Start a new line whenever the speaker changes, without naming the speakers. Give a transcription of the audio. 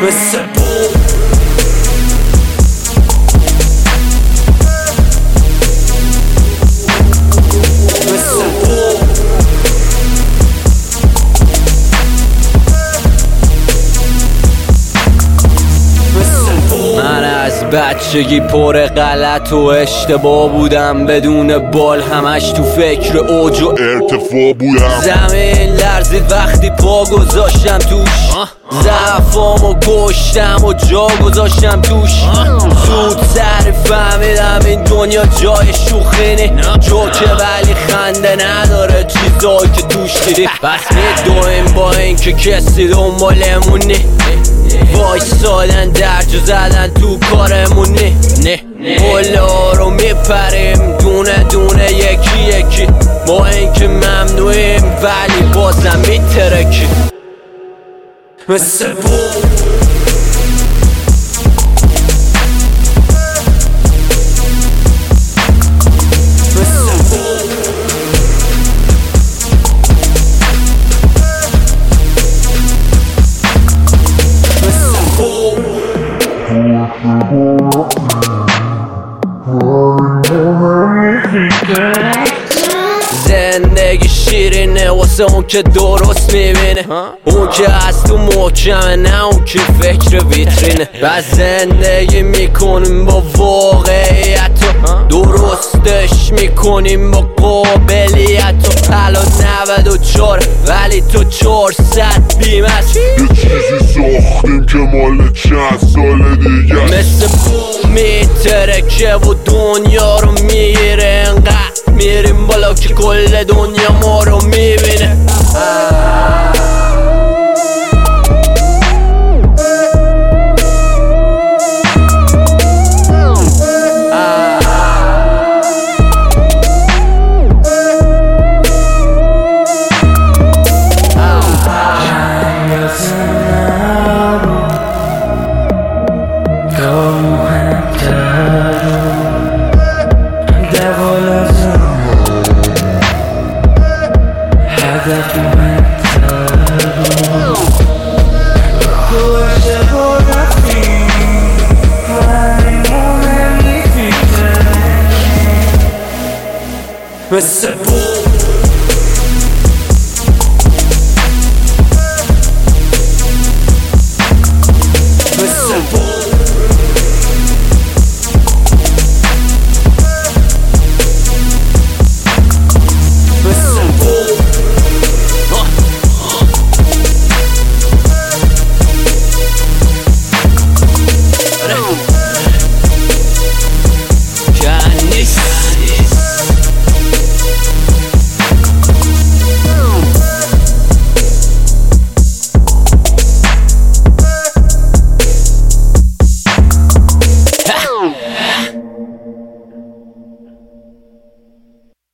مثل بوم بچگی پر غلط و اشتباه بودم، بدون بال همش تو فکر اوج و
ارتفاع بودم.
زمین لرزید وقتی پا گذاشتم توش، ضعفامو کشتم و جا گذاشتم توش. زود سر فهمیدم این دنیا جای شوخی نی، جوکه ولی خنده نداره چیزایی که توش دیدی. پس میدویم با این که کسی دنبالمون نی، وایسادن درجا زدن تو کارمون نه بلا رو میپریم دونه دونه یکی یکی، با اینکه ممنوعیم ولی بازم میترکی مثل بوم. زندگی شیرینه واسه اون که درست میبینه، اون که از تو محکمه نه اون که فکر ویترینه. و زندگی میکنیم با واقعیت و درستش میکنیم با قابلیت و الان 94 ولی تو 400 بیم است.
یه چیزی ساختیم که مال چند سال دیگه،
مثل بوم میترکه و دنیا رو میگیره، انقدر میریم بالا که کل دنیا ما رو میبینه. مثل بوم